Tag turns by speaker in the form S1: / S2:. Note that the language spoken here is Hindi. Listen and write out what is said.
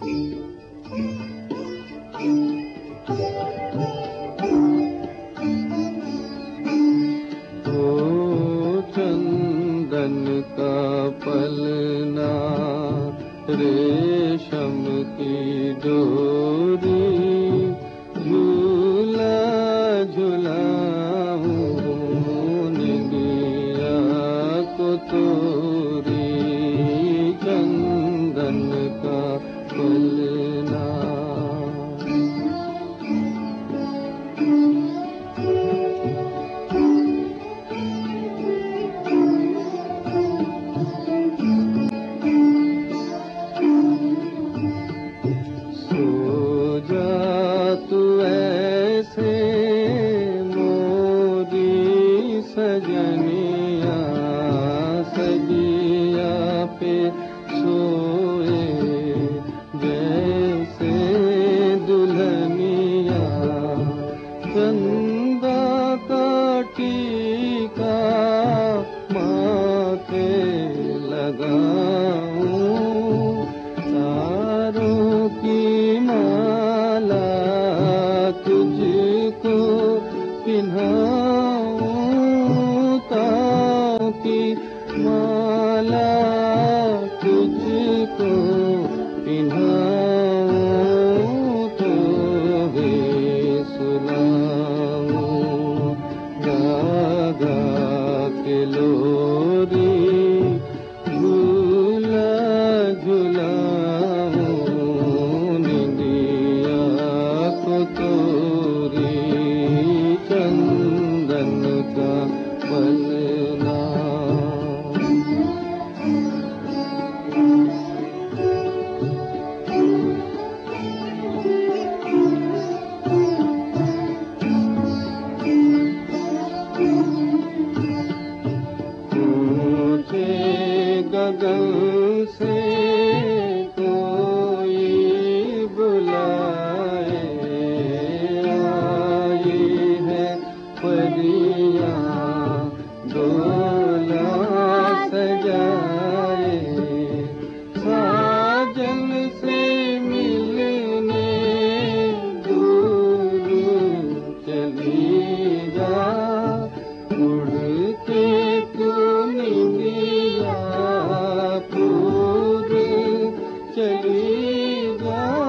S1: चंदन का पलना रेशम की डोरी झूला झुलाऊं निंदिया को तोरी चंदन का पलना। तू ऐसे मोरी सजनिया सजिया पे सोए जैसे दुल्हनिया चंदा का टीका माथे लगाऊं तारों की माला तुझको पिन्हाऊं तारों की माला तुझको पिन्हाऊं तो भी सुनाऊं गा गा के लोरी झूला झुलाऊं निंदिया को तोरी चंदन का पलना। गगन से कोई बुलाए आई है परियां डोला सजाए साजन से मिलने दूर चली जा उड़ के तू निंदिया पूर चली जा।